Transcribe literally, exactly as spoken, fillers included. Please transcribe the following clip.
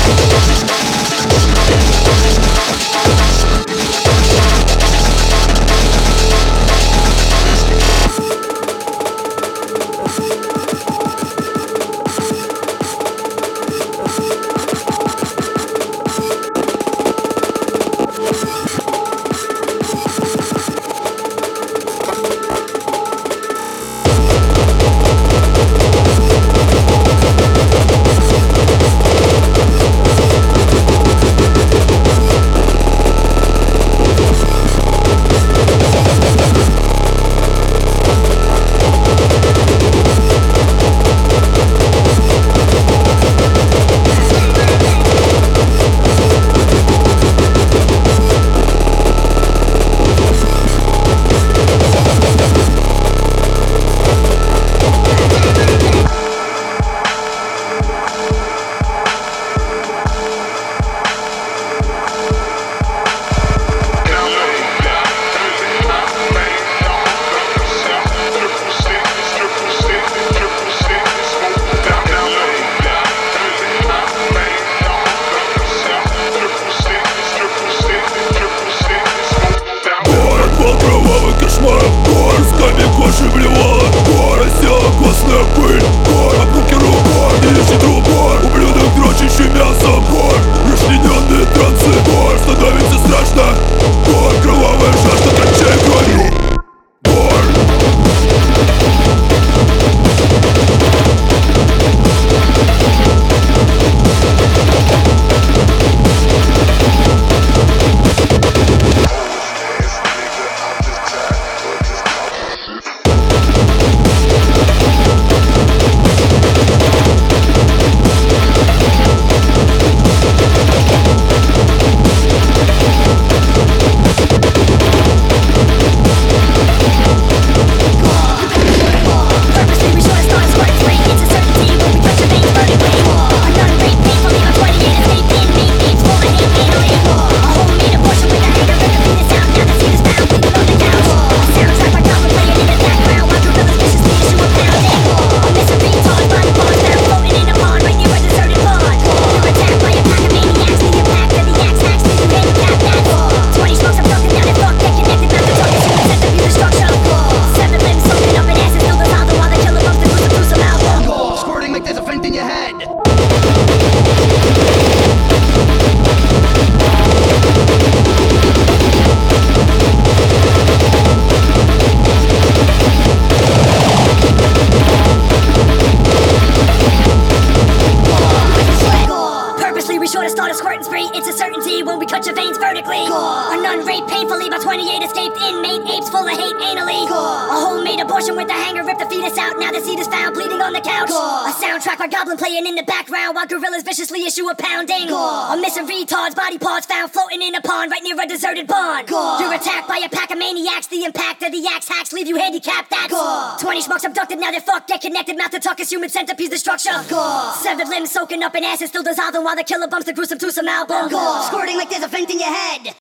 abortion with the hanger, rip the fetus out. Now the seed is found bleeding on the couch. Gore. A soundtrack by Goblin playing in the background while gorillas viciously issue a pounding. Gore. A missing retard's body parts found floating in a pond right near a deserted barn. Gore. You're attacked by a pack of maniacs. The impact of the axe hacks leave you handicapped. That's Gore. twenty schmucks abducted, now they're fucked. Get connected, mouth to tuckus, human centipedes destruction. Gore. Severed limbs soaking up in acid, still dissolving while the killer bumps the gruesome twosome album. Gore. Squirting like there's a vent in your head.